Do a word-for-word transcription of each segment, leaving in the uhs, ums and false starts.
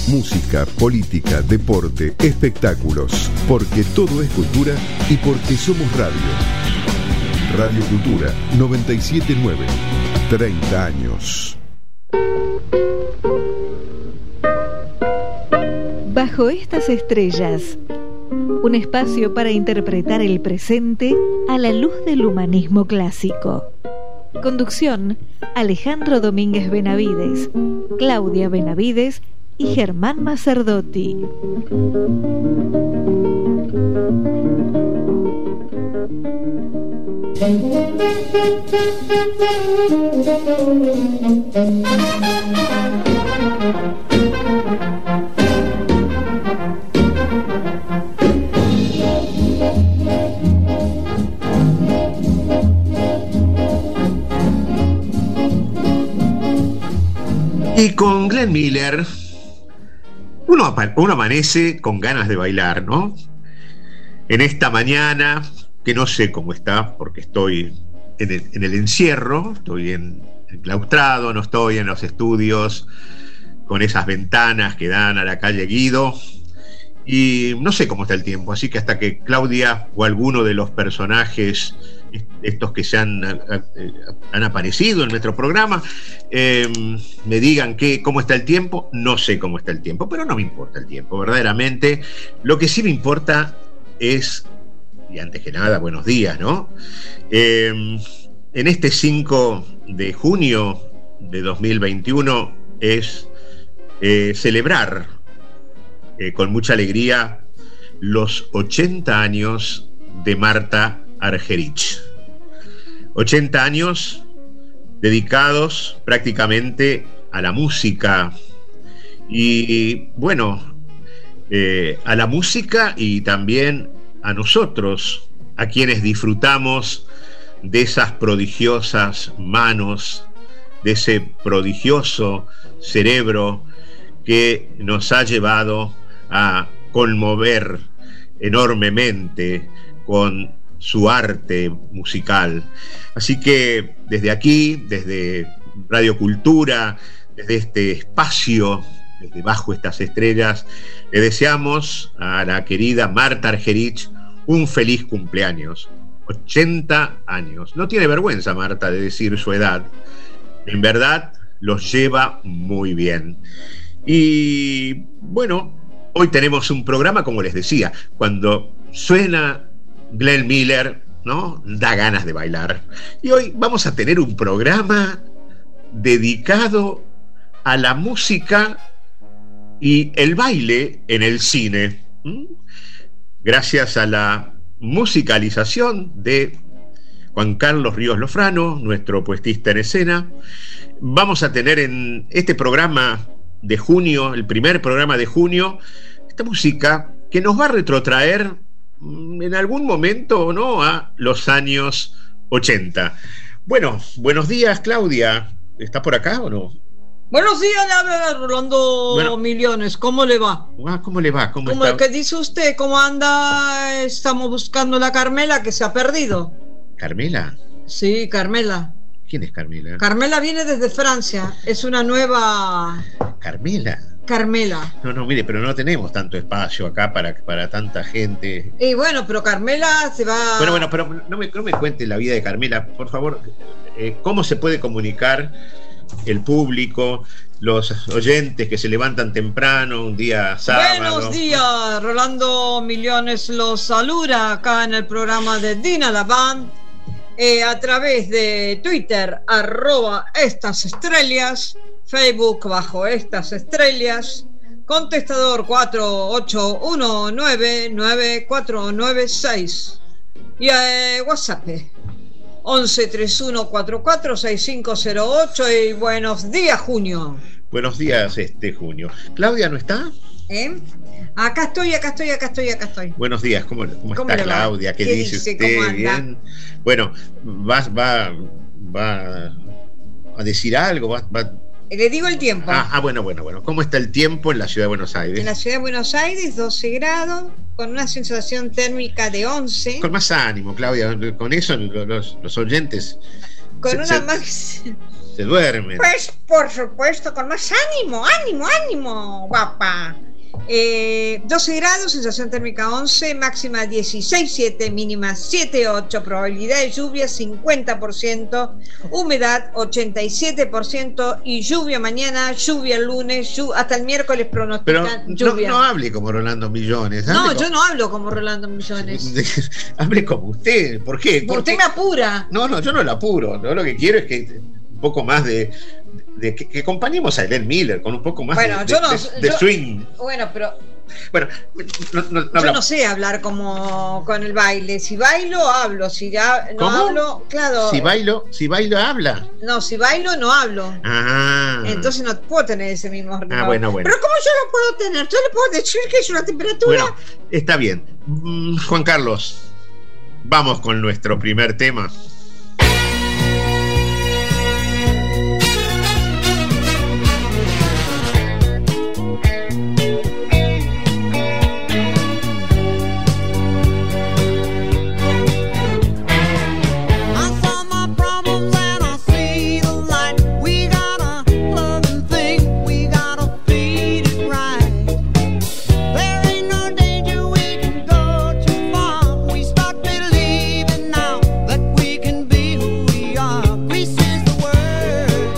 Música, política, deporte, espectáculos. Porque todo es cultura y porque somos radio. Radio Cultura noventa y siete punto nueve. treinta años. Bajo estas estrellas, un espacio para interpretar el presente a la luz del humanismo clásico. Conducción: Alejandro Domínguez Benavides, Claudia Benavides y Germán Macerdotti. Y con Glenn Miller uno, uno amanece con ganas de bailar, ¿no? En esta mañana, que no sé cómo está, porque estoy en el, en el encierro, estoy en, enclaustrado, no estoy en los estudios con esas ventanas que dan a la calle Guido, y no sé cómo está el tiempo, así que hasta que Claudia o alguno de los personajes estos que se han, han aparecido en nuestro programa eh, me digan que, cómo está el tiempo, no sé cómo está el tiempo, pero no me importa el tiempo, verdaderamente. Lo que sí me importa es, y antes que nada, buenos días, ¿no? Eh, en este cinco de junio de dos mil veintiuno es eh, celebrar eh, con mucha alegría los ochenta años de Marta Argerich. ochenta años dedicados prácticamente a la música y, bueno, eh, a la música y también a nosotros, a quienes disfrutamos de esas prodigiosas manos, de ese prodigioso cerebro que nos ha llevado a conmover enormemente con su arte musical. Así que desde aquí, desde Radio Cultura, desde este espacio, desde Bajo Estas Estrellas, le deseamos a la querida Marta Argerich un feliz cumpleaños. ochenta años. No tiene vergüenza Marta de decir su edad. En verdad los lleva muy bien. Y bueno, hoy tenemos un programa, como les decía, cuando suena Glenn Miller, ¿no? Da ganas de bailar. Y hoy vamos a tener un programa dedicado a la música y el baile en el cine. ¿Mm? Gracias a la musicalización de Juan Carlos Ríos Lofrano, nuestro puestista en escena, vamos a tener en este programa de junio, el primer programa de junio, esta música que nos va a retrotraer en algún momento, ¿no?, a los años ochenta. Bueno, buenos días, Claudia. ¿Está por acá o no? Buenos días, le habla Rolando bueno, Millones. ¿Cómo le va? Ah, ¿cómo le va? ¿Cómo, ¿Cómo está? ¿Qué dice usted? ¿Cómo anda? Estamos buscando la Carmela que se ha perdido. ¿Carmela? Sí, Carmela. ¿Quién es Carmela? Carmela viene desde Francia. Es una nueva... ¿Carmela? Carmela. No, no, mire, pero no tenemos tanto espacio acá para, para tanta gente. Y bueno, pero Carmela se va... Bueno, bueno, pero no me, no me cuente la vida de Carmela, por favor. Eh, ¿Cómo se puede comunicar el público, los oyentes que se levantan temprano un día sábado? Buenos días, Rolando Millones los saluda acá en el programa de Dina la Band, eh, a través de Twitter, arroba estas estrellas, Facebook bajo estas estrellas, contestador cuatro ocho uno nueve nueve cuatro nueve seis y eh, WhatsApp once treinta y uno cuarenta y cuatro sesenta y cinco cero ocho. Y buenos días, Junio. Buenos días, este Junio. ¿Claudia no está? ¿Eh? Acá estoy, acá estoy, acá estoy, acá estoy. Buenos días, ¿cómo, cómo, ¿Cómo está Claudia? ¿Qué, ¿Qué dice usted? ¿Bien? Bueno, va, va, va a decir algo, va, va... Le digo el tiempo. Ah, ah, bueno, bueno, bueno. ¿Cómo está el tiempo en la ciudad de Buenos Aires? En la ciudad de Buenos Aires, doce grados, con una sensación térmica de once. Con más ánimo, Claudia. Con eso los, los oyentes... Con se, una se, max... se duermen. Pues por supuesto, con más ánimo, ánimo, ánimo, guapa. Eh, doce grados, sensación térmica once, máxima dieciséis, siete, mínima siete, ocho, probabilidad de lluvia cincuenta por ciento, humedad ochenta y siete por ciento y lluvia mañana, lluvia el lunes, llu- hasta el miércoles pronostican Pero lluvia. no, no hable como Rolando Millones. hable No, como- yo no hablo como Rolando Millones. Hable como usted. ¿Por qué? Porque usted me apura. No, no, yo no la apuro. Yo lo que quiero es que un poco más de, de que, que acompañemos a Helen Miller con un poco más Bueno, de, yo de- no- de- de yo- swing. Bueno, pero Bueno, no, no- no yo hablamos. no sé hablar como con el baile. Si bailo, hablo. Si ya no ¿Cómo? hablo, claro. Si bailo, si bailo habla. No, si bailo, no hablo. Ah. Entonces no puedo tener ese mismo ritmo. Ah, bueno, bueno. Pero ¿cómo yo lo puedo tener? Yo le puedo decir que es una temperatura. Bueno, está bien. Mm, Juan Carlos, vamos con nuestro primer tema. I saw my problems and I see the light. We got a loving thing, we gotta feed it right. There ain't no danger, we can go too far. We start believing now that we can be who we are. Greece is the word.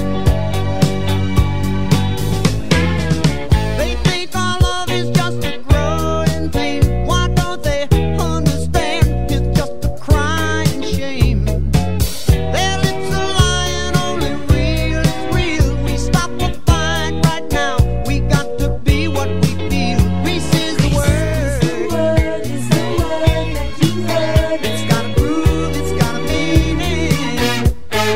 They think our love is just a growing pain. Why don't they understand? It's just a crying shame. Their lips are lying, only real is real. We stop the fight right now. We got to be what we feel. Greece is the word. It's got a groove, it's got a meaning.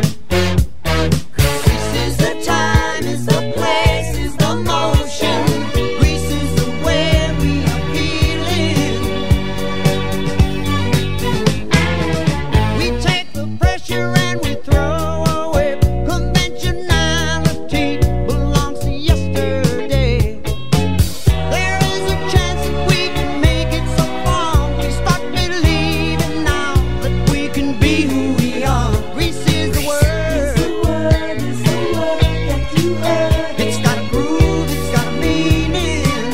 Greece is the time, it's the place, it's the motion. Greece is the way we are feeling. We take the pressure and we throw away. Conventionality belongs to yesterday. There is a chance that we can make it so far. We start believing now that we can be who we are. Greece is the word. It's got a groove, it's got a meaning.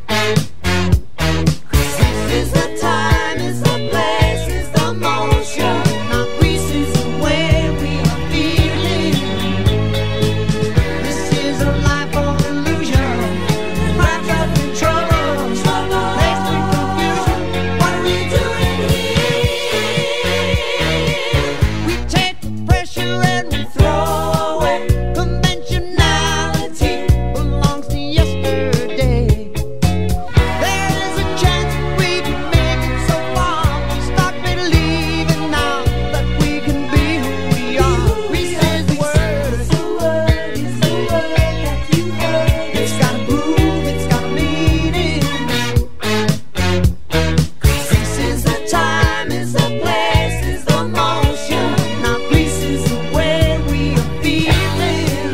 Greece is the time, it's the place, it's the motion. Now Greece is the way we are feeling. This is a life of illusion. Wrapped up in trouble, placed in confusion. What are we doing here? We take the pressure and we throw away. Conventionality belongs to yesterday. There is a chance that we can make it so far. We start believing now that we can be who we are. Greece is the word. It's got a groove, it's got a meaning. Greece is the time, it's the place, it's the motion. Now Greece is the way we are feeling.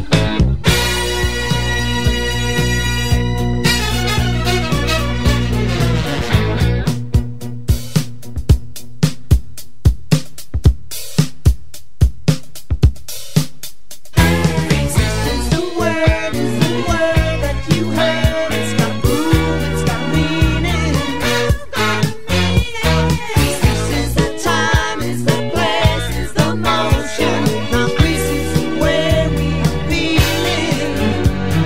Greece is the word, is the word that you heard. It's got a groove, it's got a meaning. Greece is the time, it's the place, it's the motion. Now Greece is the way we are feeling.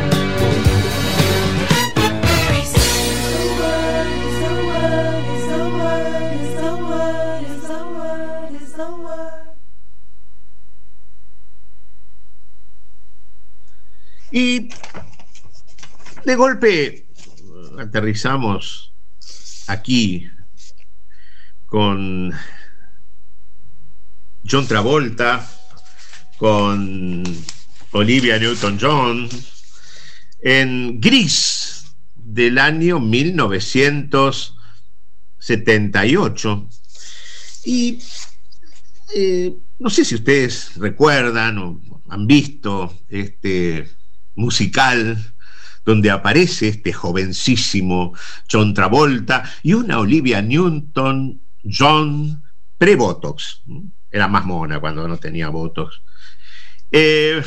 Greece is the word, is the word, is the word, is the word, is the word, is the word. Y de golpe aterrizamos aquí con John Travolta, con Olivia Newton-John, en Grease del año mil novecientos setenta y ocho. Y eh, no sé si ustedes recuerdan o han visto este musical donde aparece este jovencísimo John Travolta y una Olivia Newton-John pre-botox. Era más mona cuando no tenía botox. Eh,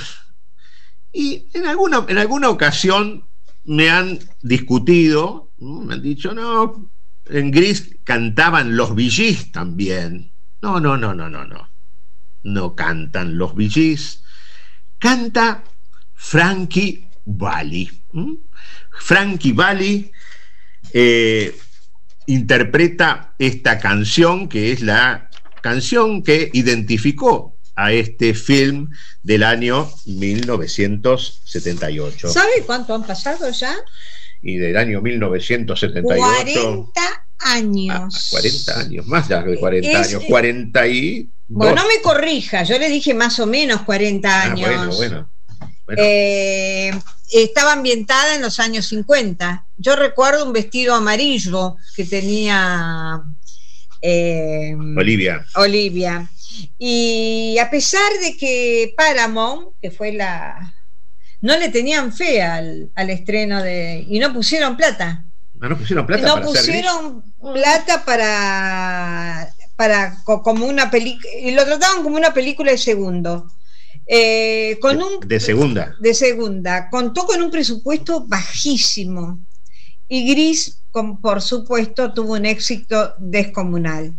y en alguna, en alguna ocasión me han discutido, me han dicho, no, en Gris cantaban los Bee Gees también. No, no, no, no, no, no. No cantan los Bee Gees. Canta Frankie Valli. ¿Mm? Frankie Valli eh, interpreta esta canción, que es la canción que identificó a este film del año mil novecientos setenta y ocho. ¿Sabe cuánto han pasado ya? Y del año mil novecientos setenta y ocho... cuarenta años. Ah, cuarenta años, más ya de cuarenta Es, años. cuarenta y dos. Bueno, no me corrija, yo le dije más o menos cuarenta años. Ah, bueno, bueno. bueno. Eh, estaba ambientada en los años cincuenta. Yo recuerdo un vestido amarillo que tenía eh, Olivia. Olivia. Y a pesar de que Paramount, que fue la... no le tenían fe al, al estreno de... y no pusieron plata. No, no pusieron plata no para pusieron plata para, para como una película, y lo trataban como una película de segundo. Eh, con de, un, de segunda. De segunda. Contó con un presupuesto bajísimo. Y Gris, con, por supuesto, tuvo un éxito descomunal,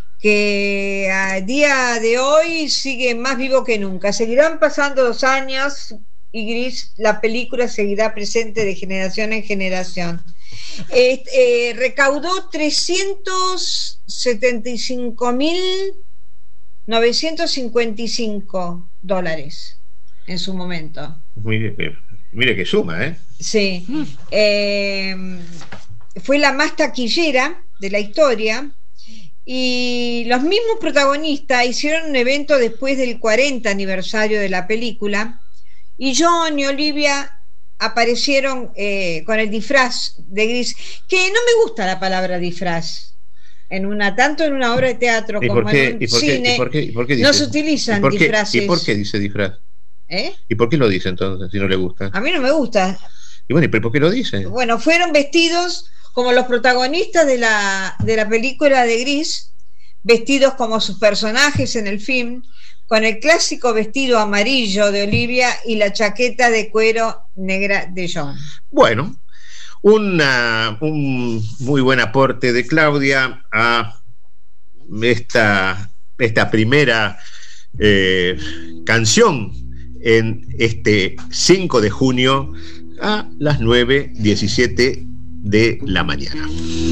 que a día de hoy sigue más vivo que nunca. Seguirán pasando los años y Gris, la película seguirá presente de generación en generación. Eh, eh, recaudó trescientos setenta y cinco mil novecientos cincuenta y cinco dólares en su momento. Mire, mire que suma, ¿eh? Sí. Eh, fue la más taquillera de la historia. Y los mismos protagonistas hicieron un evento después del cuarenta aniversario de la película, y John y Olivia aparecieron eh, con el disfraz de Gris, que no me gusta la palabra disfraz en una, tanto en una obra de teatro como en un cine. ¿Y por qué, y por qué dice? No se utilizan ¿Y por qué, disfraces. ¿Y por qué dice disfraz? ¿Eh? ¿Y por qué lo dice entonces si no le gusta? A mí no me gusta. Y bueno, ¿y por qué lo dice? Bueno, fueron vestidos como los protagonistas de la, de la película de Gris, vestidos como sus personajes en el film, con el clásico vestido amarillo de Olivia y la chaqueta de cuero negra de John. Bueno, una, un muy buen aporte de Claudia a esta, esta primera eh, canción en este cinco de junio a las nueve diecisiete de la mañana.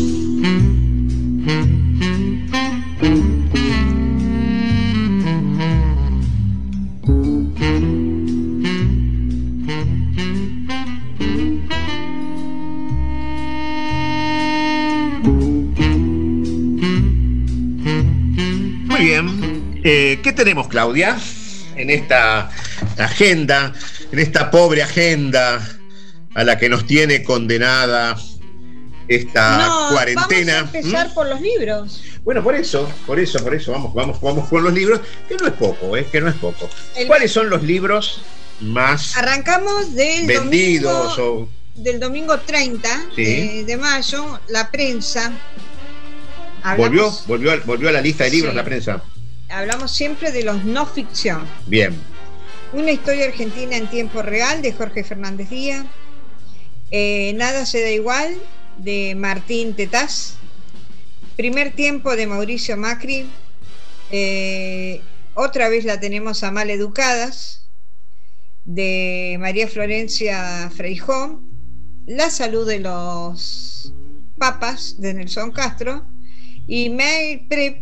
Muy bien, eh, ¿qué tenemos, Claudia, en esta agenda, en esta pobre agenda a la que nos tiene condenada esta no, cuarentena? Vamos a empezar ¿Mm? por los libros. Bueno, por eso, por eso, por eso, vamos, vamos, vamos con los libros, que no es poco, ¿eh? que no es poco. El... ¿Cuáles son los libros más Arrancamos del vendidos domingo, o... del domingo treinta Sí. de, de mayo, la prensa. ¿Volvió, Hablamos, volvió, a, volvió a la lista de libros Sí. la prensa? hablamos siempre de los no ficción. Bien. Una historia argentina en tiempo real de Jorge Fernández Díaz. Eh, Nada se da igual de Martín Tetaz. Primer tiempo de Mauricio Macri. Eh, otra vez la tenemos a Maleducadas de María Florencia Feijó. La salud de los papas de Nelson Castro. Y Meir Prep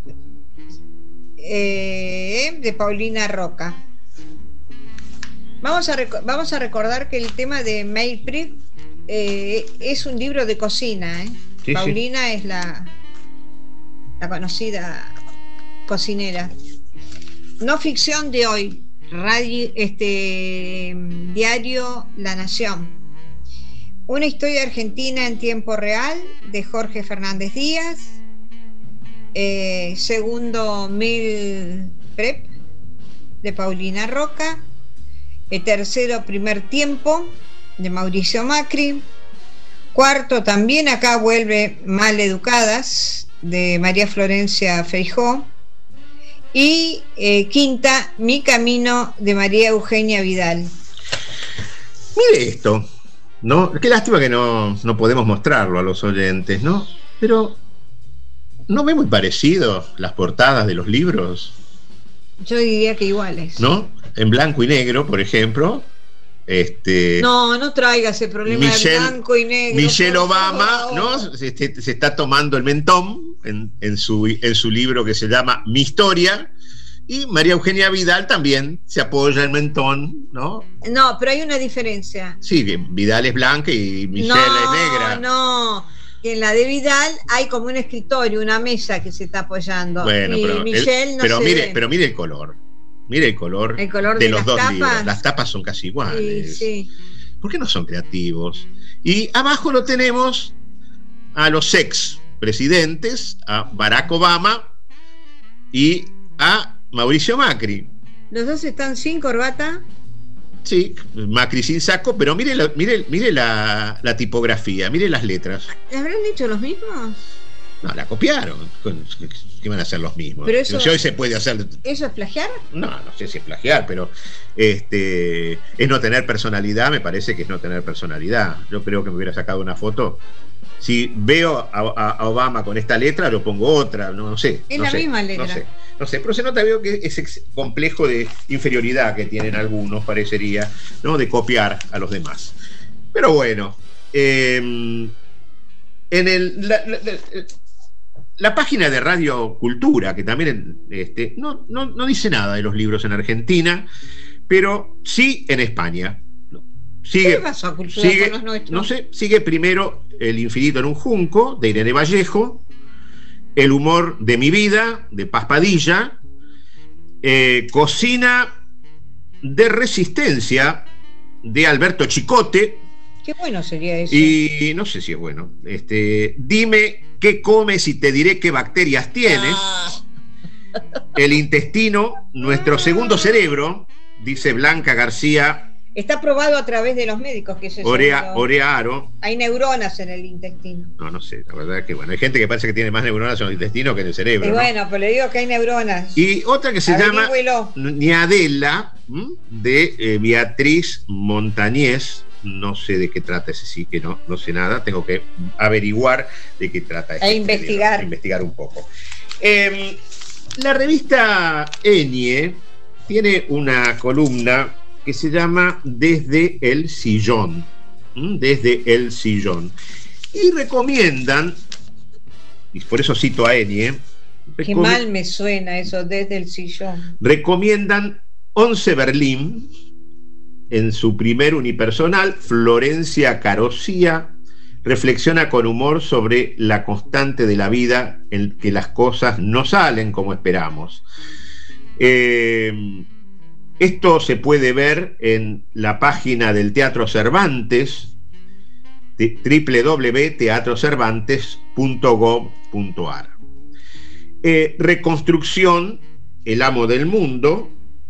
eh, de Paulina Roca. Vamos a, rec- vamos a recordar que el tema de Meir Prep eh, es un libro de cocina. ¿eh? Sí, Paulina sí. es la, la conocida cocinera. No ficción de hoy, radio, este diario La Nación. Una historia argentina en tiempo real de Jorge Fernández Díaz. Eh, segundo, Mil Prep de Paulina Roca. El tercero, Primer tiempo de Mauricio Macri. Cuarto, también acá vuelve Maleducadas de María Florencia Feijó. Y eh, quinta, Mi Camino, de María Eugenia Vidal. Mire esto, ¿no? Qué lástima que no, no podemos mostrarlo a los oyentes, ¿no? Pero, ¿no ve muy parecido las portadas de los libros? Yo diría que iguales. ¿No? En blanco y negro, por ejemplo. Este, no, no traiga ese problema Michelle, de blanco y negro. Michelle Obama, ¿no? Se, se está tomando el mentón en, en, su, en su libro que se llama Mi Historia. Y María Eugenia Vidal también se apoya el mentón, ¿no? No, pero hay una diferencia. Sí, Vidal es blanca y Michelle no, es negra. No, que en la de Vidal hay como un escritorio, una mesa que se está apoyando. Bueno, y pero, Michelle el, no pero se mire, ve. pero mire el color. Mire el color, el color de, de los las dos tapas. libros. Las tapas son casi iguales. Sí, sí. ¿Por qué no son creativos? Y abajo lo tenemos a los ex presidentes, a Barack Obama y a Mauricio Macri. ¿Los dos están sin corbata? Sí, Macri sin saco, pero mire la, mire, mire la, la tipografía, mire las letras. ¿Le habrán hecho los mismos? No, la copiaron. ¿Qué van a hacer los mismos? Pero eso, si hoy se puede hacer. ¿Eso es plagiar? No, no sé si es plagiar, pero este es no tener personalidad, me parece que es no tener personalidad. Yo creo que me hubiera sacado una foto. Si veo a, a, a Obama con esta letra, yo pongo otra, no, no sé. Es no la sé, misma letra. No sé, no sé, pero se nota, veo que ese complejo de inferioridad que tienen algunos, parecería, ¿no? De copiar a los demás. Pero bueno, eh, en el. La, la, la, la página de Radio Cultura, que también este, no, no, no dice nada de los libros en Argentina, pero sí en España. Sigue, ¿Qué pasó a Cultura sigue, con los nuestros? No sé, sigue primero El infinito en un junco, de Irene Vallejo, El humor de mi vida, de Paz Padilla, eh, Cocina de resistencia, de Alberto Chicote. Qué bueno sería eso. Y no sé si es bueno. Este, dime qué comes y te diré qué bacterias tienes. Ah. El intestino, nuestro segundo cerebro, dice Blanca García. Está probado a través de los médicos que se Orea, Orearo. Hay neuronas en el intestino. No, no sé, la verdad es que bueno, hay gente que parece que tiene más neuronas en el intestino que en el cerebro. Y ¿no? bueno, pero le digo que hay neuronas. Y otra que se Averígüelo. llama Niadela, de eh, Beatriz Montañés. No sé de qué trata ese, sí que no, no sé nada. Tengo que averiguar de qué trata ese. E investigar. A investigar un poco. Eh, la revista Enie tiene una columna que se llama Desde el Sillón. ¿Mm? Desde el Sillón. Y recomiendan, y por eso cito a Enie. Qué mal me suena eso, Desde el Sillón. Recomiendan Once Berlín. En su primer unipersonal, Florencia Carosía reflexiona con humor sobre la constante de la vida en que las cosas no salen como esperamos. Eh, esto se puede ver en la página del Teatro Cervantes, doble u doble u doble u punto teatro cervantes punto gob punto ar. Eh, Reconstrucción, El amo del mundo,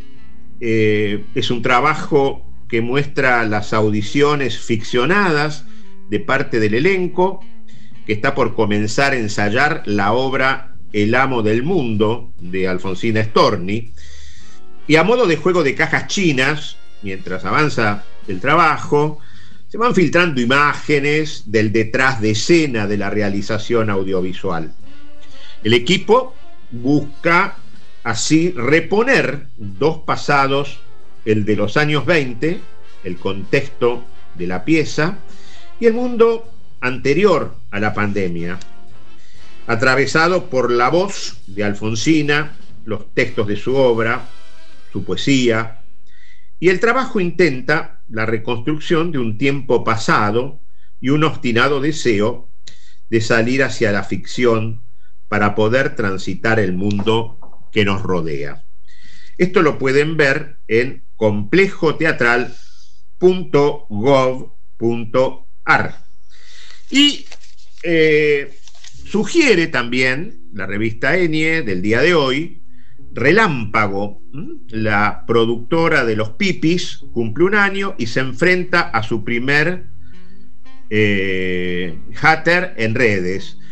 eh, es un trabajo que muestra las audiciones ficcionadas de parte del elenco, que está por comenzar a ensayar la obra El amo del mundo, de Alfonsina Storni, y a modo de juego de cajas chinas, mientras avanza el trabajo, se van filtrando imágenes del detrás de escena de la realización audiovisual. El equipo busca así reponer dos pasados, el de los años veinte, el contexto de la pieza, y el mundo anterior a la pandemia, atravesado por la voz de Alfonsina, los textos de su obra, su poesía, y el trabajo intenta la reconstrucción de un tiempo pasado y un obstinado deseo de salir hacia la ficción para poder transitar el mundo que nos rodea. Esto lo pueden ver en complejo teatral punto gob punto ar. Y eh, sugiere también la revista Enie del día de hoy, Relámpago, la productora de Los Pipis, cumple un año y se enfrenta a su primer eh, hater en redes.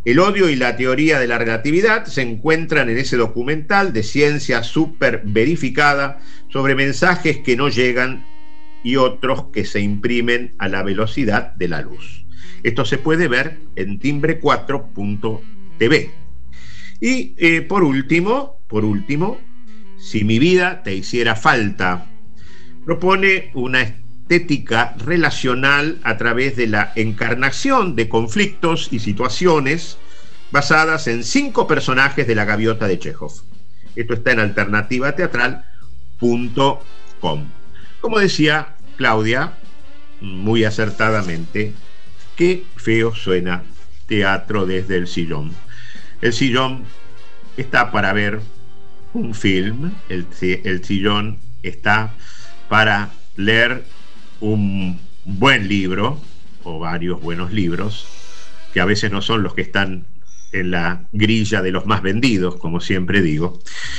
El odio y la teoría de la relatividad se encuentran en ese documental de ciencia súper verificada sobre mensajes que no llegan y otros que se imprimen a la velocidad de la luz. Esto se puede ver en timbre cuatro punto t v. Y eh, por último, por último, Si mi vida te hiciera falta, propone una estética relacional a través de la encarnación de conflictos y situaciones basadas en cinco personajes de La Gaviota de Chekhov. Esto está en alternativa teatral punto com. Como decía Claudia, muy acertadamente, qué feo suena teatro desde el sillón. El sillón está para ver un film, el, el sillón está para leer un buen libro o varios buenos libros, que a veces no son los que están en la grilla de los más vendidos, como siempre digo.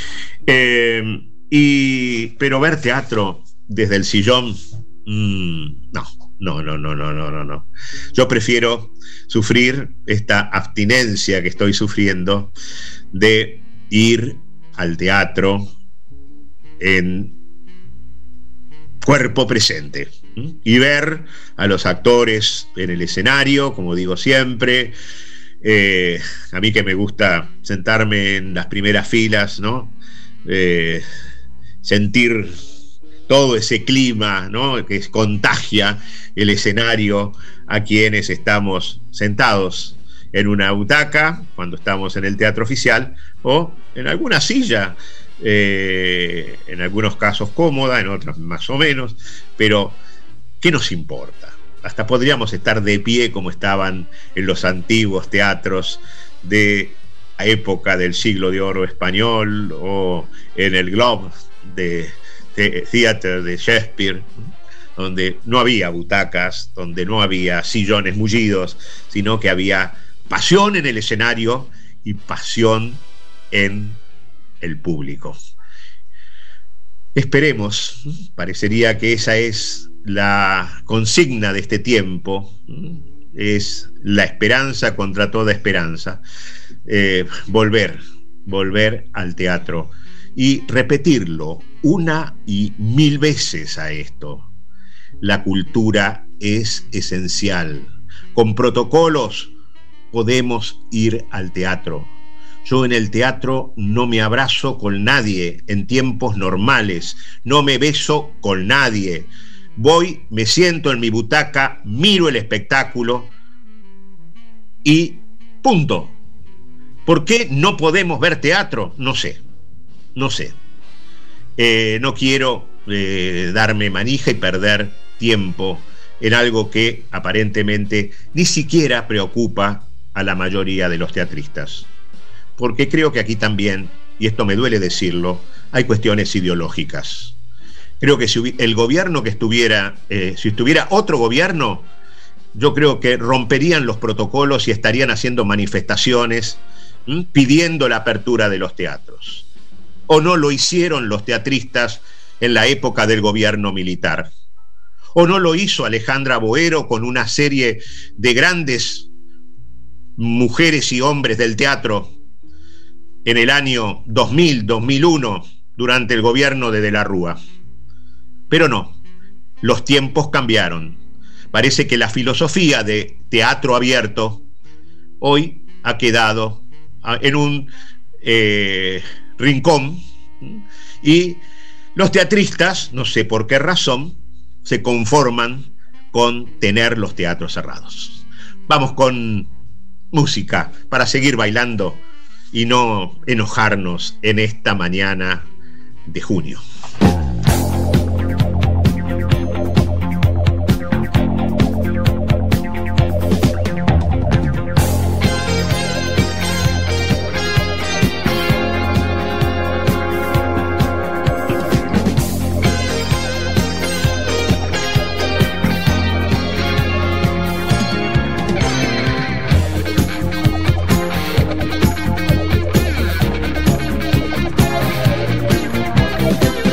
Eh, y, pero ver teatro desde el sillón, mmm, no, no, no, no, no, no, no. Yo prefiero sufrir esta abstinencia que estoy sufriendo de ir al teatro en cuerpo presente y ver a los actores en el escenario, como digo siempre. Eh, a mí que me gusta sentarme en las primeras filas, ¿no? Eh, sentir todo ese clima, ¿no?, que contagia el escenario a quienes estamos sentados en una butaca cuando estamos en el teatro oficial o en alguna silla, eh, en algunos casos cómoda, en otros más o menos, pero ¿qué nos importa? Hasta podríamos estar de pie como estaban en los antiguos teatros de la época del siglo de oro español o en el Globe de, de Theatre de Shakespeare, donde no había butacas, donde no había sillones mullidos, sino que había pasión en el escenario y pasión en el público. Esperemos, parecería que esa es la consigna de este tiempo, es la esperanza contra toda esperanza, eh, volver, volver al teatro y repetirlo una y mil veces a esto. La cultura es esencial. Con protocolos podemos ir al teatro. Yo en el teatro no me abrazo con nadie en tiempos normales, no me beso con nadie. Voy, me siento en mi butaca, miro el espectáculo y punto. ¿Por qué no podemos ver teatro? No sé, no sé. Eh, no quiero eh, darme manija y perder tiempo en algo que aparentemente ni siquiera preocupa a la mayoría de los teatristas. Porque creo que aquí también, y esto me duele decirlo, hay cuestiones ideológicas. Creo que si el gobierno que estuviera, eh, si estuviera otro gobierno, yo creo que romperían los protocolos y estarían haciendo manifestaciones ¿m? pidiendo la apertura de los teatros. ¿O no lo hicieron los teatristas en la época del gobierno militar? ¿O no lo hizo Alejandra Boero con una serie de grandes mujeres y hombres del teatro en el año dos mil, dos mil uno, durante el gobierno de De la Rúa? Pero no, los tiempos cambiaron. Parece que la filosofía de teatro abierto hoy ha quedado en un eh, rincón y los teatristas, no sé por qué razón, se conforman con tener los teatros cerrados. Vamos con música para seguir bailando y no enojarnos en esta mañana de junio. Thank you.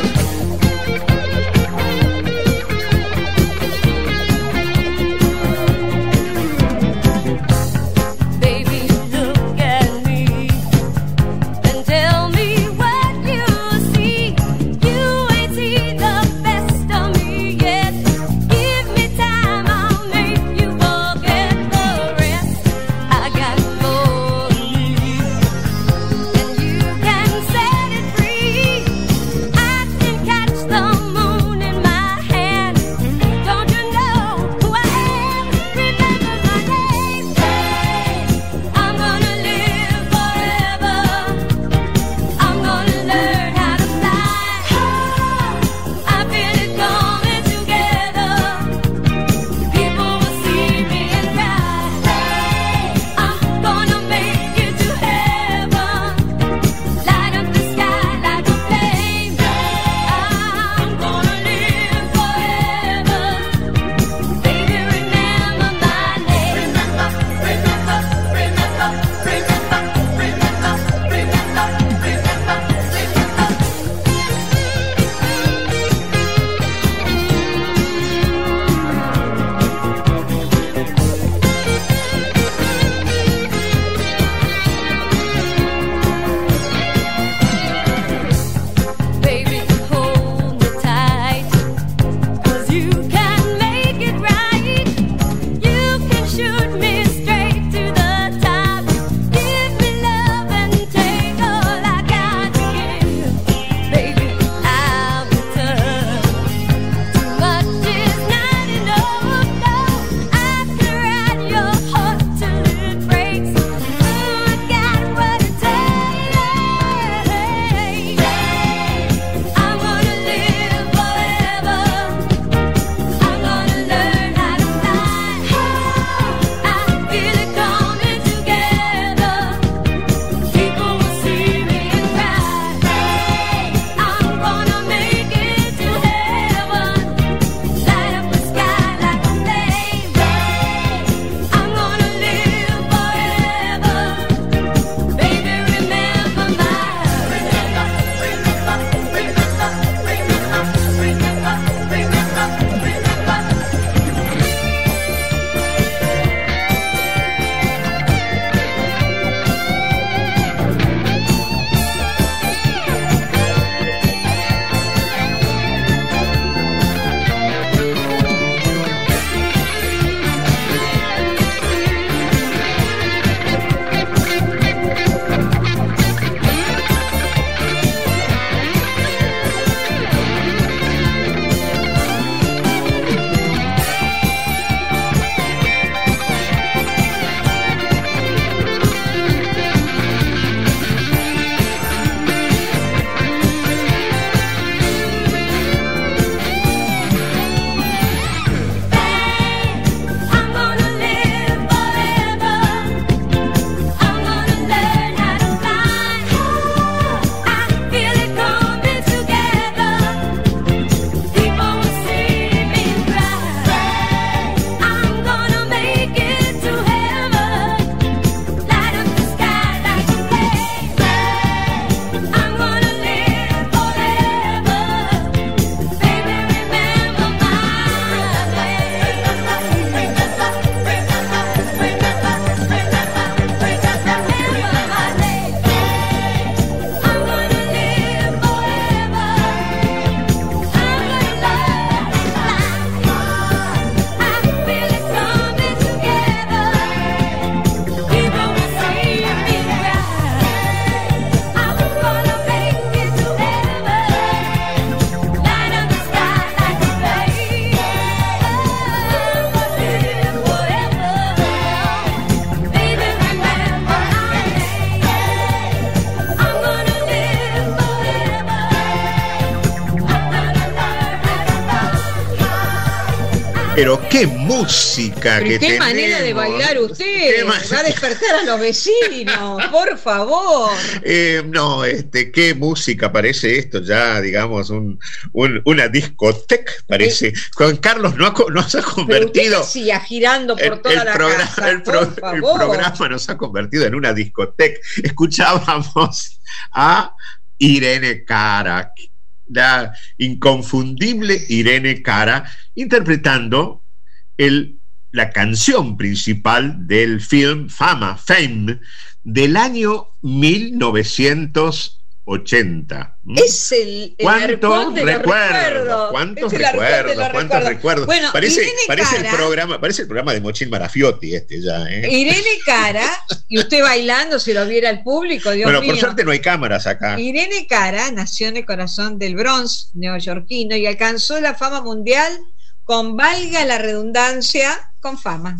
Pero qué música Pero que qué tenemos. manera de bailar usted. Ma- Va a despertar a los vecinos, por favor. Eh, no, este, qué música parece esto ya, digamos, un, un- una discoteca, parece. Juan Carlos no ha co- nos ha Pero usted convertido. que siga girando por El, toda el la programa, casa, el pro- por el favor. programa nos ha convertido en una discoteca. Escuchábamos a Irene Cara, la inconfundible Irene Cara, interpretando el, la canción principal del film Fama, Fame, del año mil novecientos ochenta. Es el, el arcón ¿Cuántos de los recuerdos? recuerdos. ¿Cuántos Es el arcón de recuerdos? los ¿Cuántos recuerdos. recuerdos? Bueno, parece, Irene parece el Cara- programa, parece el programa de Mochín Marafiotti este ya, ¿eh? Irene Cara, y usted bailando, si lo viera el público, Dios bueno, mío. por suerte no hay cámaras acá. Irene Cara nació en el corazón del Bronx neoyorquino y alcanzó la fama mundial con, valga la redundancia, con fama.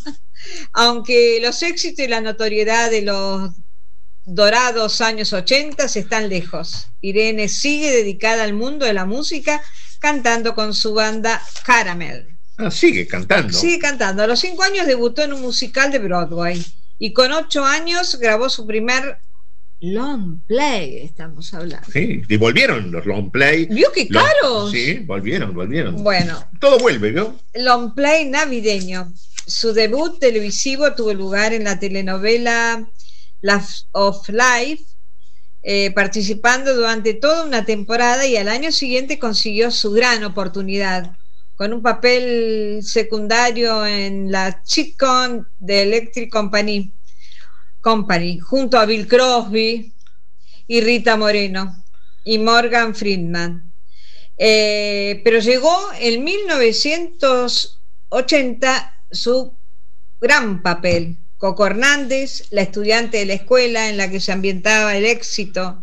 Aunque los éxitos y la notoriedad de los dorados años ochenta están lejos. Irene sigue dedicada al mundo de la música, cantando con su banda Caramel. Ah, sigue cantando. Sigue cantando. A los cinco años debutó en un musical de Broadway y con ocho años grabó su primer long play, estamos hablando. Sí, y volvieron los long play. ¿Vio qué Los- caros? Sí, volvieron, volvieron. Bueno, Todo vuelve, ¿vio? long play navideño. Su debut televisivo tuvo lugar en la telenovela Love of Life, eh, participando durante toda una temporada, y al año siguiente consiguió su gran oportunidad con un papel secundario en la sitcom de Electric Company, Company junto a Bill Crosby y Rita Moreno y Morgan Freeman. Eh, pero llegó en mil novecientos ochenta su gran papel, Coco Hernández, la estudiante de la escuela en la que se ambientaba el éxito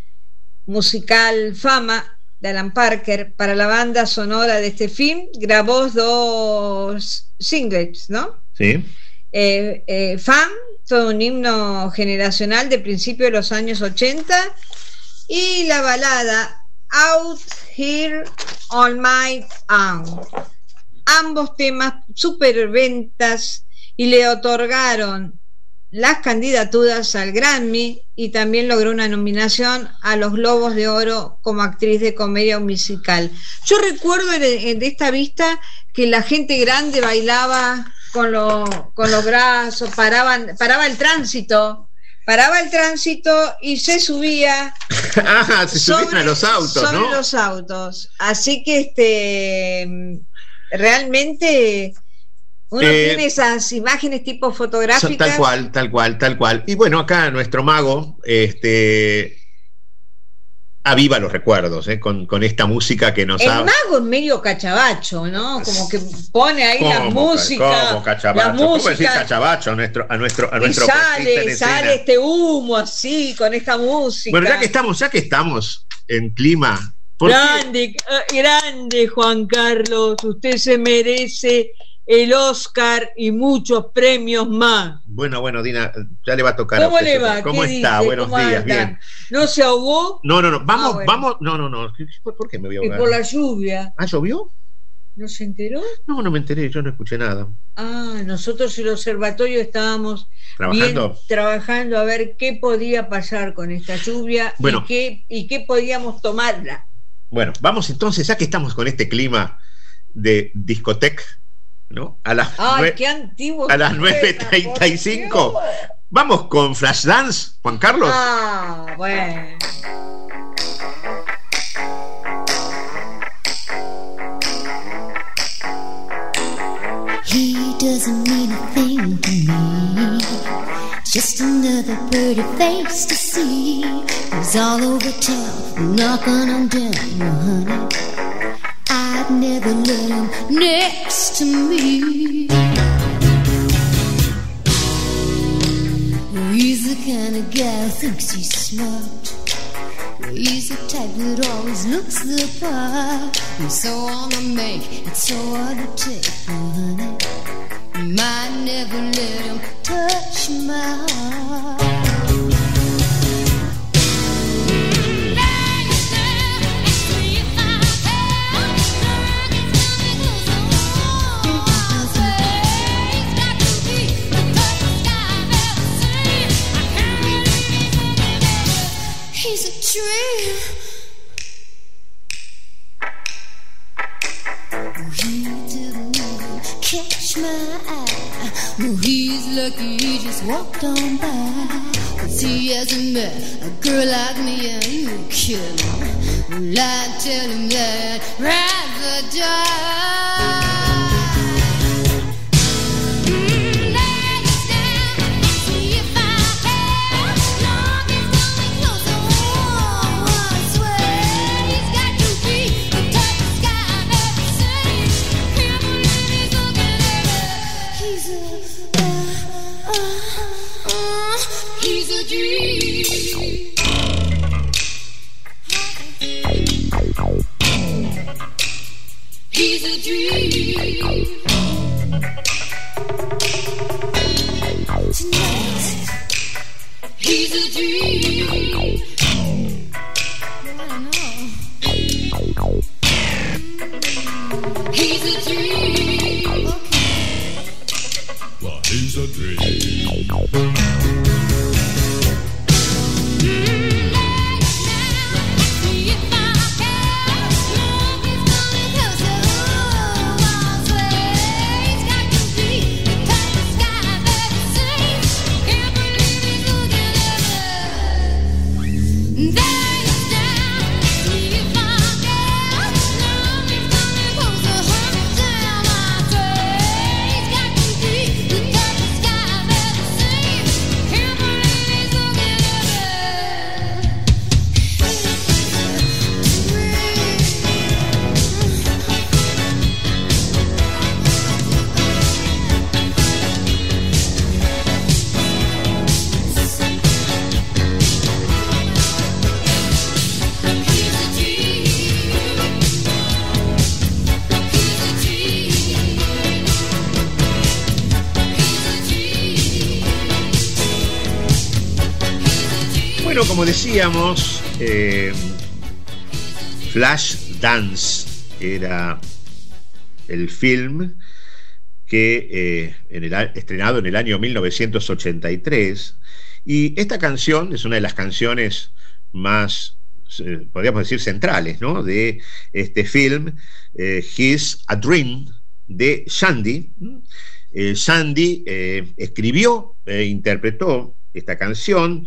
musical Fama de Alan Parker. Para la banda sonora de este film grabó dos singles, ¿no? Sí. Eh, eh, Fam, todo un himno generacional de principios de los años ochenta, y la balada Out Here on My Own. Ambos temas superventas y le otorgaron las candidaturas al Grammy, y también logró una nominación a los Globos de Oro como actriz de comedia musical. Yo recuerdo de, de esta vista que la gente grande bailaba con, lo, con los brazos, paraban, paraba el tránsito, paraba el tránsito y se subía. Ah, se subían a los autos, sobre ¿no? los autos. Así que este realmente uno Eh, tiene esas imágenes tipo fotográficas. Tal cual, tal cual, tal cual. Y bueno, acá nuestro mago este, aviva los recuerdos, ¿eh? con, con esta música que nos El ha... mago es medio cachabacho, ¿no? Como que pone ahí la ¿Cómo, música. ¿Cómo, cachabacho? La ¿Cómo decís música. cachabacho a nuestro, a nuestro, a Y nuestro artista en sale, sale escena? este humo así, con esta música. Bueno, ya que estamos, ya que estamos en clima... ¿por qué? Grande, eh, grande Juan Carlos, usted se merece el Oscar y muchos premios más. Bueno, bueno, Dina, ya le va a tocar. a ¿Cómo usted. le va? ¿Cómo ¿Qué está? dice? Buenos ¿Cómo días, anda? bien. ¿No se ahogó? No, no, no, vamos, Ah, bueno. vamos, no, no, no. ¿Por, por qué me voy a Y ahogar? por la lluvia. ¿Ah, llovió? ¿No se enteró? No, no me enteré, yo no escuché nada. Ah, nosotros en el observatorio estábamos ¿Trabajando? bien, trabajando a ver qué podía pasar con esta lluvia, Bueno. y qué, y qué podíamos tomarla. Bueno, vamos entonces, ya que estamos con este clima de discoteca, ¿no? A las, Ay, nue- qué antiguo. a las suena, nueve treinta y cinco. por Dios. Vamos con Flashdance, Juan Carlos. Ah, bueno. He doesn't mean a thing to me. Just another pretty face to see. He's all over town, knocking them down, honey. I'd never let him next to me. He's the kind of guy who thinks he's smart. He's the type that always looks the part. He's so on the make, it's so hard to take, honey. Might never let him touch my heart. tree. He didn't even catch my eye. Well, he's lucky he just walked on by. 'Cause he hasn't met a girl like me, and you kill him. Well, I tell him that rather die. He's a dream. Tonight, he's a dream. I know. He's a dream. Okay. Well, he's a dream. Como decíamos, eh, Flashdance era el film que eh, en el, estrenado en el año mil novecientos ochenta y tres, y esta canción es una de las canciones más, eh, podríamos decir, centrales, ¿no?, de este film, eh, He's a Dream, de Shandy. Eh, Shandy eh, escribió e interpretó esta canción,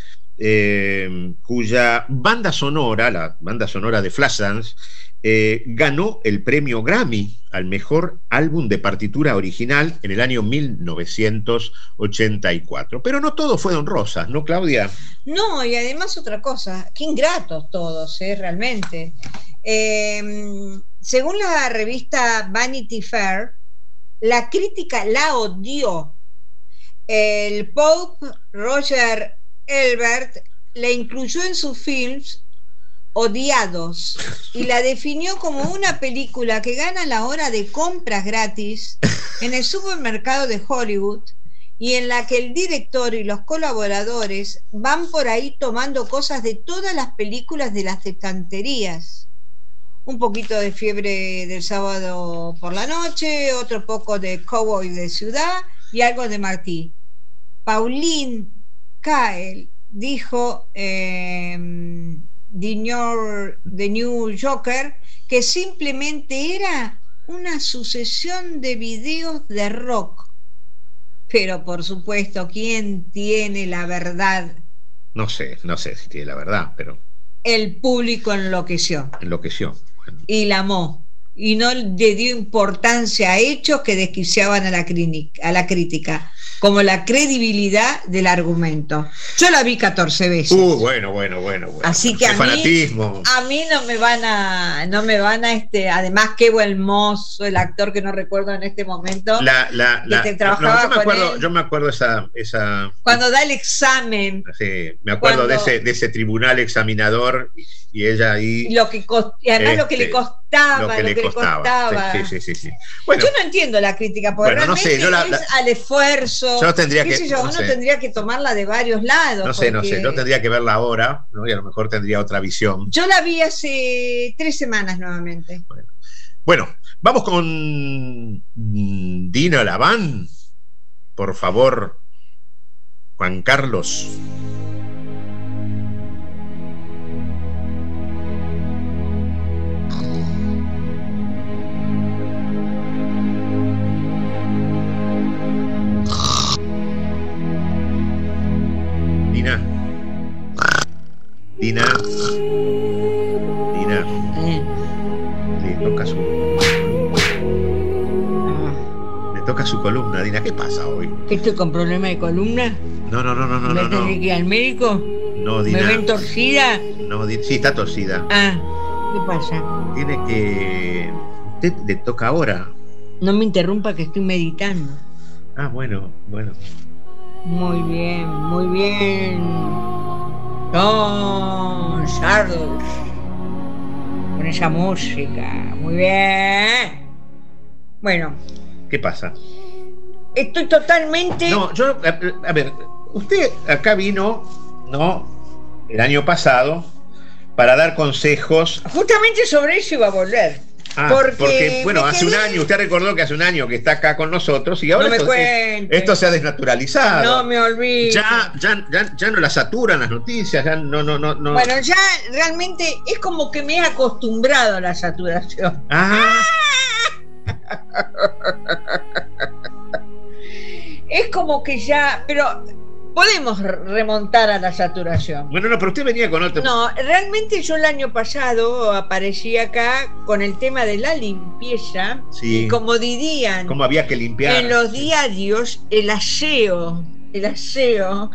Eh, cuya banda sonora, la banda sonora de Flashdance, eh, ganó el premio Grammy al mejor álbum de partitura original en el año mil novecientos ochenta y cuatro. Pero no todos fueron rosas, ¿no, Claudia? No, y además otra cosa, qué ingratos todos, ¿eh? Realmente. Eh, según la revista Vanity Fair, la crítica la odió. El Pope Roger Ebert la incluyó en sus films odiados y la definió como una película que gana la hora de compras gratis en el supermercado de Hollywood y en la que el director y los colaboradores van por ahí tomando cosas de todas las películas de las estanterías. Un poquito de Fiebre del Sábado por la Noche, otro poco de Cowboy de Ciudad y algo de Martí. Pauline Kael dijo eh, The, New, The New Yorker que simplemente era una sucesión de videos de rock. Pero por supuesto, ¿quién tiene la verdad? No sé, no sé si tiene la verdad, pero el público enloqueció. Enloqueció. Bueno. Y la amó. Y no le dio importancia a hechos que desquiciaban a la, a la crítica, como la credibilidad del argumento. Yo la vi catorce veces. Uh, bueno, bueno, bueno, bueno. Así que a mí, fanatismo. a mí no me van a, no me van a, este, además qué buen mozo, el actor que no recuerdo en este momento. La, la, la, que trabajaba no, yo me acuerdo, con él. yo me acuerdo esa, esa. Cuando da el examen. Sí, me acuerdo cuando, de ese, de ese tribunal examinador y ella ahí. Lo que cost, y además este, lo que le costaba, lo que, lo le, que costaba. le costaba. Sí, sí, sí, sí. Bueno, yo no entiendo la crítica, porque bueno, realmente no sé, yo la, es la, al esfuerzo. Yo tendría qué que, sé yo, no uno sé. tendría que tomarla de varios lados. No sé, porque no sé, yo tendría que verla ahora, ¿no? Y a lo mejor tendría otra visión. Yo la vi hace tres semanas nuevamente. Bueno, bueno, vamos con Dino Laván, por favor, Juan Carlos. Dina. Dina. Eh. Le toca su. Le toca su columna, Dina. ¿Qué pasa hoy? ¿Que estoy con problema de columna? No, no, no, no, no. ¿Me no, tendré no. que ir al médico? No, Dina. ¿Me ven torcida? No, Di- sí, está torcida. Ah, ¿qué pasa? Tiene que. Usted le toca ahora. No me interrumpa que estoy meditando. Ah, bueno, bueno. Muy bien, muy bien. Con Sardos. Con esa música. Muy bien. Bueno, ¿Qué pasa? estoy totalmente... No, yo. A, a ver, usted acá vino, ¿no? El año pasado, para dar consejos. Justamente sobre eso iba a volver. Ah, porque, porque, bueno, me hace un quedé- año, usted recordó que hace un año que está acá con nosotros y ahora No me esto, cuente. esto se ha desnaturalizado. No me olvido. ya, ya, ya, ya no la saturan las noticias, ya no, no, no, no. Bueno, ya realmente es como que me he acostumbrado a la saturación. Ah, Es como que ya, pero podemos remontar a la saturación. bueno, no, pero usted venía con otro. No, realmente yo el año pasado aparecí acá con el tema de la limpieza, Sí. y como dirían ¿Cómo había que limpiar? en los diarios, el aseo, el aseo,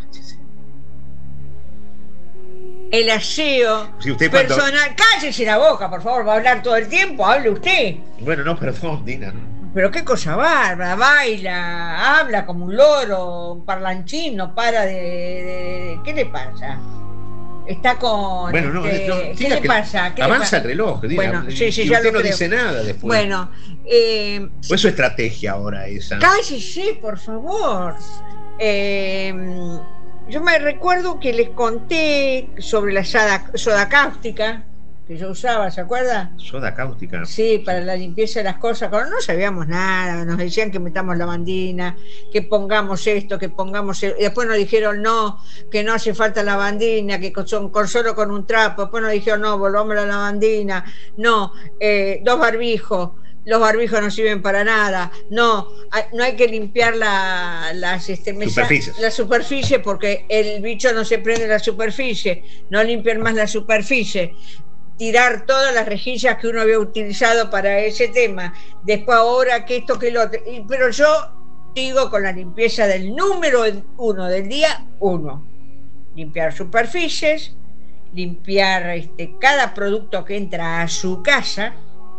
el aseo Si usted cuando- personal. Cállese la boca, por favor, va a hablar todo el tiempo, hable usted. Bueno, no, perdón, Dina. ¿no? Pero qué cosa bárbara, baila, habla como un loro, un parlanchín, no para de, de- de- ¿qué le pasa? Está con... Bueno, no, este, no, ¿qué diga le que pasa? ¿Qué le avanza pasa? el reloj, Dina. Bueno, sí, sí, y ya usted lo no creo. dice nada después. Bueno, eh, ¿O es su estrategia ahora esa? cállese, por favor. Eh, yo me recuerdo que les conté sobre la soda, soda cáustica que yo usaba, ¿se acuerda? Soda cáustica. Sí, para la limpieza de las cosas, cuando no sabíamos nada, nos decían que metamos lavandina, que pongamos esto, que pongamos esto, y después nos dijeron no, que no hace falta lavandina, que con, son- con solo con un trapo, después nos dijeron no, volvamos a la lavandina, no, eh, dos barbijos, los barbijos no sirven para nada, no, hay- no hay que limpiar la, las este, mesa- Superficies. la superficie porque el bicho no se prende en la superficie, no limpian más la superficie, tirar todas las rejillas que uno había utilizado para ese tema, después ahora que esto, que lo otro, y- pero yo sigo con la limpieza del número uno, del día uno, limpiar superficies, limpiar este, cada producto que entra a su casa,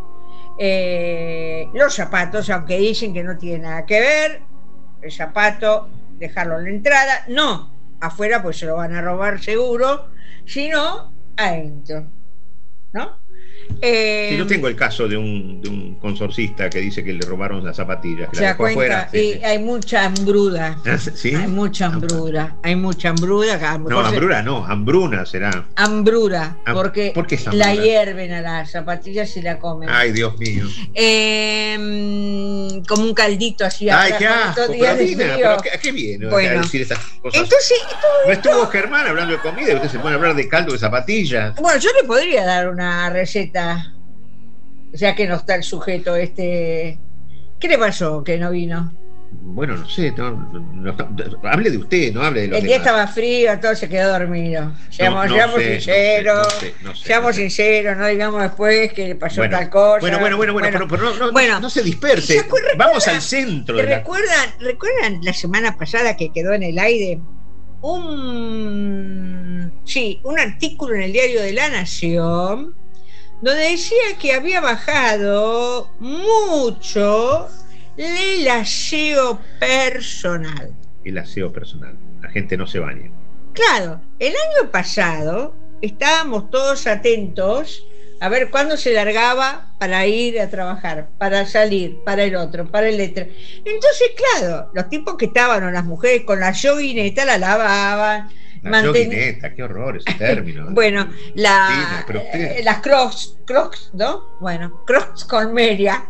eh, los zapatos, aunque dicen que no tiene nada que ver, el zapato, dejarlo en la entrada, no afuera, pues se lo van a robar seguro, sino adentro, ¿no? Eh, Sí, yo tengo el caso de un, de un consorcista que dice que le robaron las zapatillas. Que se las da dejó cuenta, afuera. Sí, y sí. hay mucha hambruda. Ah, ¿sí? Hay mucha hambrura, hay mucha hambrura. que a lo No, mejor se- hambrura no, hambruna será. hambrura, Ham- porque ¿por qué es la hambruna? hierven a las zapatillas y la comen. Ay, Dios mío. Eh, mm, como un caldito así. Ay, ahora qué con asco. estos Pero, días de Dina, frío. pero ¿qué- ¿a qué viene Bueno. a decir esas cosas? Entonces, todo no esto- estuvo Germán hablando de comida y usted se pone a hablar de caldo de zapatillas. bueno, yo le podría dar una receta, ya que no está el sujeto este. ¿Qué le pasó que no vino? Bueno, no sé, no, no, no, hable de usted, no hable de los El día demás. estaba frío, todo se quedó dormido. Seamos, no seamos sé, no sinceros, sé, no sé, no sé, seamos no sé. sinceros, no digamos después que le pasó Bueno, tal cosa. bueno, bueno, bueno, bueno, pero, pero no, no, Bueno, no se disperse. ¿se acuerdan- Vamos al centro de la... ¿Recuerdan, ¿Recuerdan la semana pasada que quedó en el aire un sí, un artículo en el diario de La Nación donde decía que había bajado mucho el aseo personal? El aseo personal. La gente no se baña. Claro, el año pasado estábamos todos atentos a ver cuándo se largaba para ir a trabajar, para salir, para el otro, para el otro. Entonces, claro, los tipos que estaban o las mujeres con la yoguineta la lavaban. La manten- yoguineta, qué horror ese término. Bueno, la, Sí, no, pero usted- eh, las crocs, crocs, ¿no? Bueno, crocs con media.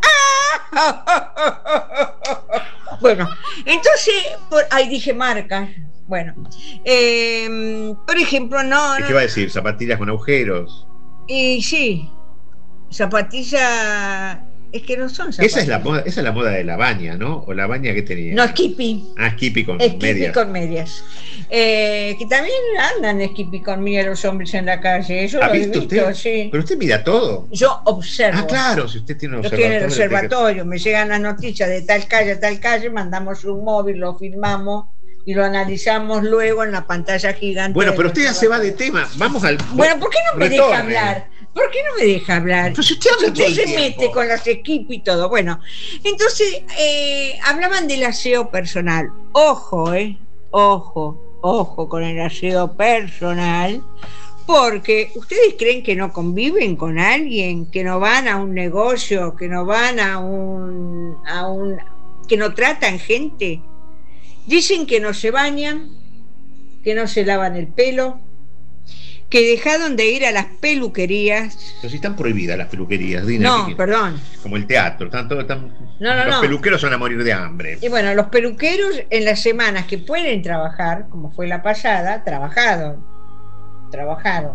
Bueno, entonces, por, ahí dije marcas. Bueno, eh, por ejemplo, no, ¿Qué no te iba a decir? Zapatillas con agujeros. y sí, zapatilla, es que no son zapatillas. Esa es la moda, esa es la moda de la baña, ¿no? O la baña que tenía. No, Skippy. Ah, Skippy con Skippy medias. con medias. Eh, que también andan esquipi conmigo los hombres en la calle. Yo ¿Ha lo he visto visto, usted? sí. Pero usted mira todo. Yo observo. Ah, claro, si usted tiene un Yo estoy en el observatorio. observatorio, me llegan las noticias de tal calle a tal calle, mandamos un móvil, lo filmamos y lo analizamos luego en la pantalla gigante. Bueno, del pero usted ya se va de observatorio. tema. Vamos al. Bueno, ¿por qué no me retorne. deja hablar? ¿Por qué no me deja hablar? Pero si usted habla todo el se tiempo. mete con los equipos y todo. Bueno, entonces eh, hablaban del aseo personal. Ojo, eh, ojo, ojo con el aseo personal, porque ustedes creen que no conviven con alguien, que no van a un negocio, que no van a un, a un, que no tratan gente. Dicen que no se bañan, que no se lavan el pelo, que dejaron de ir a las peluquerías. Pero si están prohibidas las peluquerías, Dina. No, que- perdón. Como el teatro. Están todos- están- No, no, los no. peluqueros van a morir de hambre. Y bueno, los peluqueros en las semanas que pueden trabajar, como fue la pasada, trabajaron. Trabajaron.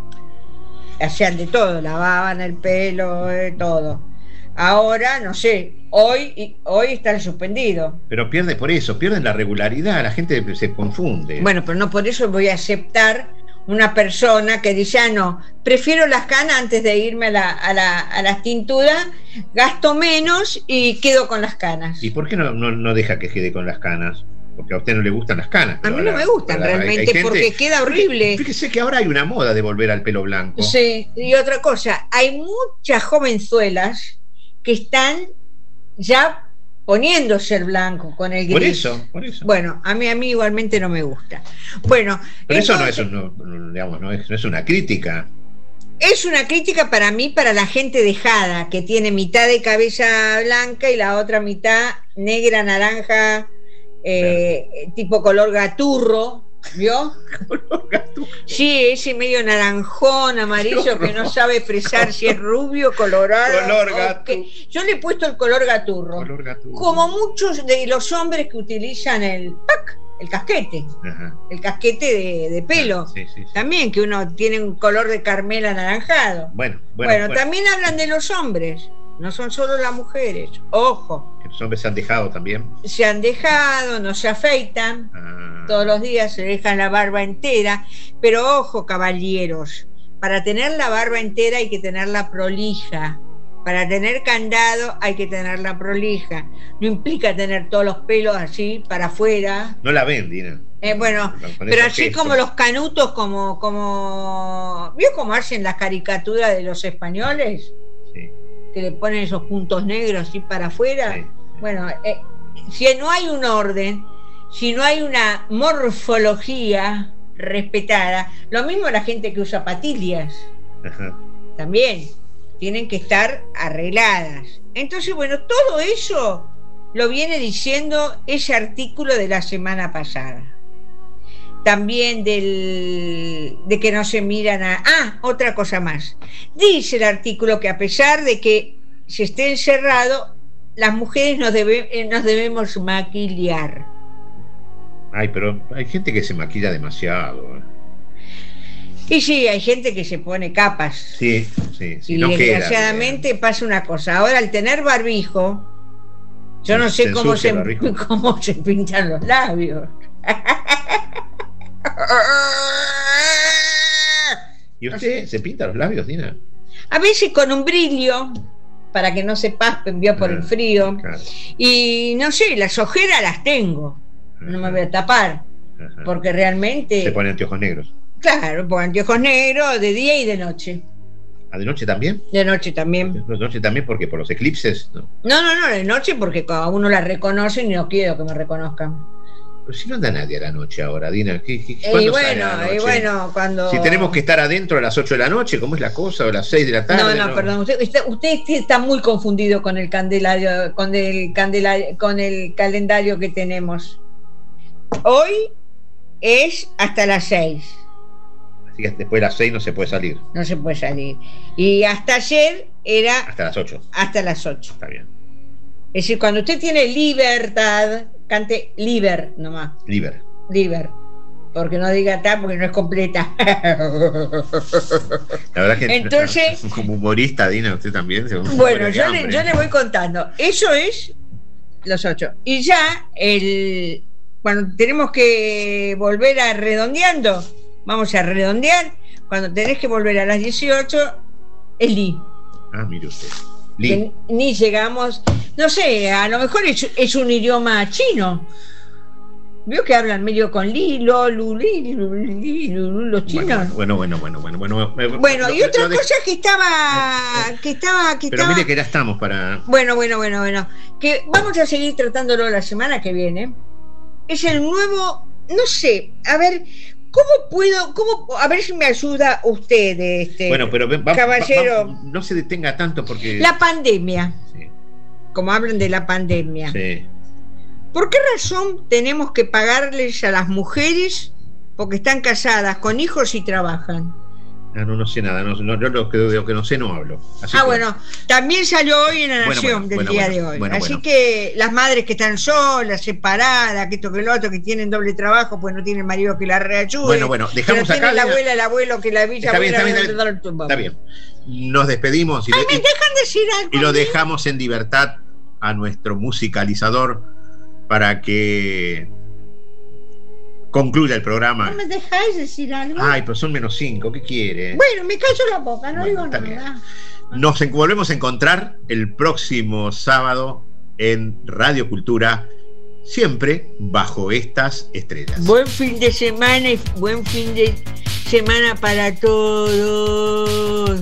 Hacían de todo, lavaban el pelo, eh, todo. Ahora, no sé, hoy, hoy están suspendidos. Pero pierde por eso, pierden la regularidad, la gente se confunde. Bueno, pero no por eso voy a aceptar una persona que dice, ah, no, prefiero las canas antes de irme a, la, a, la, a las tinturas, gasto menos y quedo con las canas. ¿Y por qué no, no, no deja que quede con las canas? Porque a usted no le gustan las canas. A pero mí no la- me gustan la- hay- hay realmente gente- porque queda horrible. Fíjese que ahora hay una moda de volver al pelo blanco. Sí, y otra cosa, hay muchas jovenzuelas que están ya poniéndose el blanco con el gris. Por eso, por eso. Bueno, a mí a mí igualmente no me gusta. Bueno, Pero eso no es, entonces, un- no, no, digamos, no es, no es una crítica. es una crítica para mí, para la gente dejada, que tiene mitad de cabeza blanca y la otra mitad negra, naranja, eh, tipo color gaturro, ¿vio? Sí, ese medio naranjón, amarillo, que no sabe expresar si es rubio, colorado. Color o gato. qué. Yo le he puesto el color gaturro. Color gaturro. Como muchos de los hombres que utilizan el pac, el casquete, Ajá. el casquete de, de pelo. Sí, sí, sí. También, que uno tiene un color de carmela anaranjado. Bueno, Bueno, bueno, bueno, también hablan de los hombres, no son solo las mujeres. Ojo, que los hombres se han dejado también. se han dejado, no se afeitan. Ah, Todos los días se dejan la barba entera, pero ojo, caballeros, para tener la barba entera hay que tenerla prolija, para tener candado hay que tenerla prolija, no implica tener todos los pelos así para afuera. no la ven, Dina. Eh, bueno, Con pero esos así gestos. como los canutos, como, como, ¿vio cómo hacen las caricaturas de los españoles? Sí, Que le ponen esos puntos negros así para afuera. sí, sí. Bueno, eh, si no hay un orden, si no hay una morfología respetada, lo mismo la gente que usa patillas, Ajá. también tienen que estar arregladas. Entonces, bueno, todo eso lo viene diciendo ese artículo de la semana pasada. También del, de que no se miran a... Ah, otra cosa más. Dice el artículo que a pesar de que se esté encerrado, las mujeres nos, debe, eh, nos debemos maquillar. Ay, pero hay gente que se maquilla demasiado. Y sí, hay gente que se pone capas. Sí, sí, sí. Y no queda desgraciadamente bien. pasa una cosa. Ahora, al tener barbijo, yo no sé cómo Ensucia se, el barbijo. cómo se pinchan los labios. ¿Y usted se pinta los labios, Dina? A veces con un brillo, para que no se paspen, vio por el frío. Claro. Y no sé, las ojeras las tengo. No me voy a tapar, Ajá. porque realmente... Se pone anteojos negros. Claro, pongo anteojos negros de día y de noche. ¿Ah, de noche también? De noche también. De noche también porque por los eclipses, ¿no? No, no, no, de noche porque cada uno la reconoce y no quiero que me reconozcan. Pero si no anda nadie a la noche ahora, Dina. ¿qué, qué, Y ¿cuándo sale a bueno, la y noche? bueno, cuando... Si tenemos que estar adentro a las ocho de la noche, ¿cómo es la cosa? O a las seis de la tarde. No, no, perdón, usted, usted, usted está muy confundido con el candelario, con el candelario, con el calendario que tenemos. Hoy es hasta las seis, Así que después de las seis no se puede salir. no se puede salir. Y hasta ayer era Hasta las ocho. hasta las ocho. Está bien. Es decir, cuando usted tiene libertad, cante liber nomás, Liber. liber. Porque no diga tal, porque no es completa. La verdad que Entonces- como humorista, Dina, usted también. se- Bueno, muere de yo le, hambre. yo le voy contando. Eso es los ocho. Y ya el cuando tenemos que volver a redondeando, vamos a redondear, cuando tenés que volver a las dieciocho, es Li. Ah, mire usted. Li. Que ni llegamos, no sé, a lo mejor es, es un idioma chino. Veo que hablan medio con Li, lo, lu, li, lu, li, lu, lu, los chinos. Bueno, bueno, bueno, bueno, bueno. Bueno, bueno lo, y otra de... cosa que estaba, que estaba, que Pero estaba... mire que ya estamos para. Bueno, bueno, bueno, bueno. Que vamos a seguir tratándolo la semana que viene. Es el nuevo, no sé, a ver, ¿cómo puedo, cómo, a ver si me ayuda usted, este, bueno, pero va, caballero? Va, va, no se detenga tanto porque. La pandemia. Sí. Como hablan de la pandemia. Sí. ¿Por qué razón tenemos que pagarles a las mujeres porque están casadas con hijos y trabajan? Ah, no, no sé nada. No, no, yo lo que, de lo que no sé no hablo. Así ah, que... bueno, también salió hoy en La bueno, Nación bueno, del bueno, día bueno, de hoy. bueno, Así bueno. que las madres que están solas, separadas, que esto que lo otro, que tienen doble trabajo, pues no tienen marido que la reayude. Bueno, bueno, dejamos que no acá. tiene la abuela, el abuelo que la villa Está bien, abuela, está bien, está bien. Está bien. Nos despedimos y, Ay, y, ¿me dejan decir algo? y lo dejamos en libertad a nuestro musicalizador para que concluya el programa. ¿No me dejáis decir algo? Ay, pero son menos cinco, ¿qué quiere? Bueno, me callo la boca, no Bueno, digo está nada. bien. Nos en- volvemos a encontrar el próximo sábado en Radio Cultura, siempre bajo estas estrellas. Buen fin de semana y buen fin de semana para todos.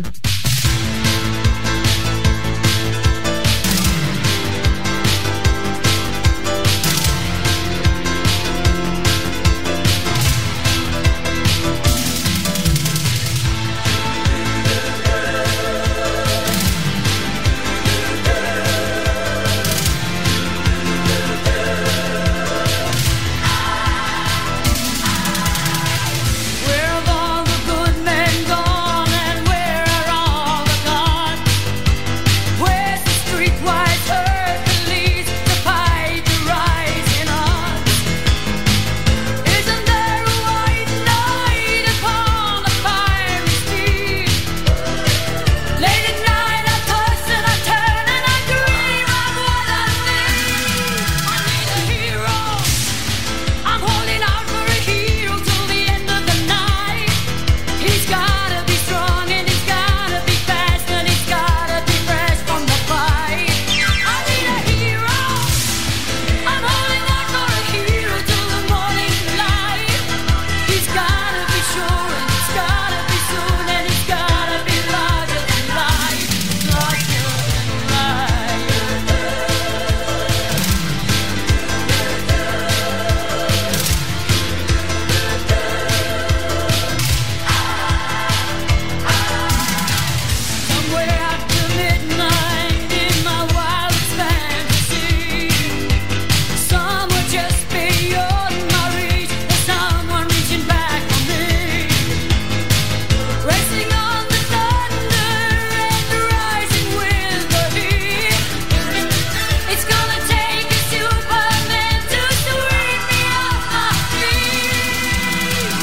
Where have all the good men gone, and where are all the gone? Where's the streetwise Hercules to fight the rising odds? Isn't there a white knight upon a fiery steed? Late at night I toss and I turn and I dream of what I need. I need a hero. I'm holding out for a hero till the end of the night. He's gotta be strong and he's gotta be fast and he's gotta be fresh from the fight. I need a hero. I'm holding out for a hero till the morning light. He's gotta be sure and he's gotta be soon and he's gotta be larger than life. Larger than life. Somewhere after midnight in my wildest fantasy, somewhere just beyond my reach, there's someone reaching back for me. Racing on the thunder and rising with the heat. It's gonna take a Superman to sweep me off my feet.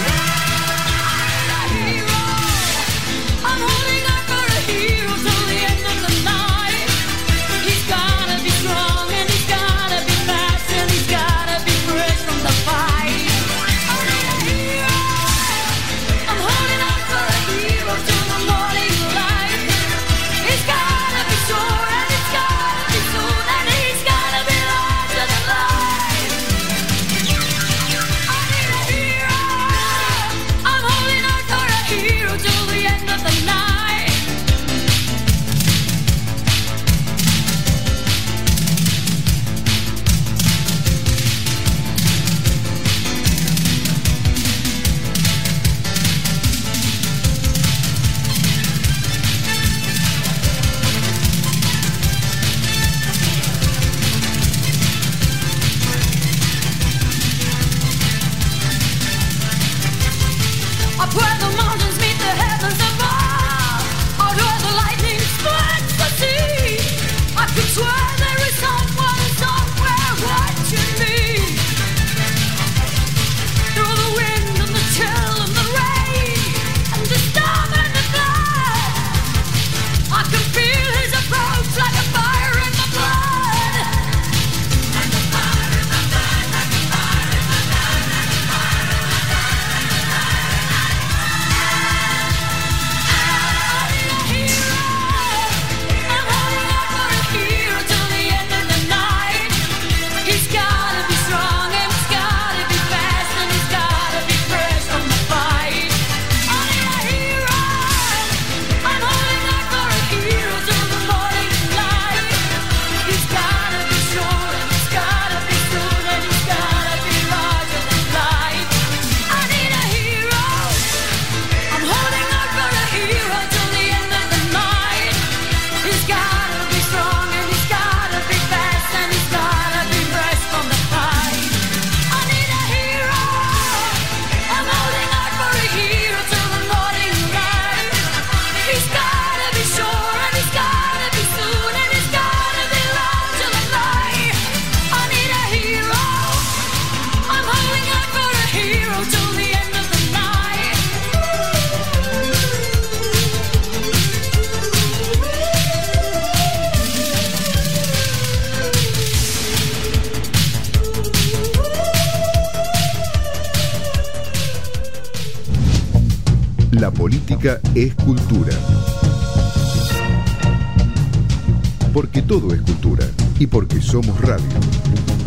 Hero. I'm holding out for a hero till the end of the night. He's gotta be strong and he's gotta be fast and he's gotta be fresh from the fight. I need a hero. I'm holding out for a hero till the morning light. He's gotta be sure and he's gotta be soon and he's gotta be larger than life. I need a hero. I'm holding out for a hero till the end of the night. Up where the mountains meet the heavens above, out where the lightning splits the sea, I could swear there is someone somewhere watching me. Through the wind and the chill and the rain and the storm and the flood, I can feel his approach like a fire in my blood. Like a fire in my blood, like a fire in my La política es cultura. Porque todo es cultura y porque somos radio.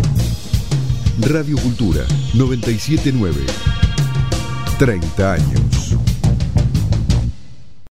Radio Cultura noventa y siete punto nueve. treinta años.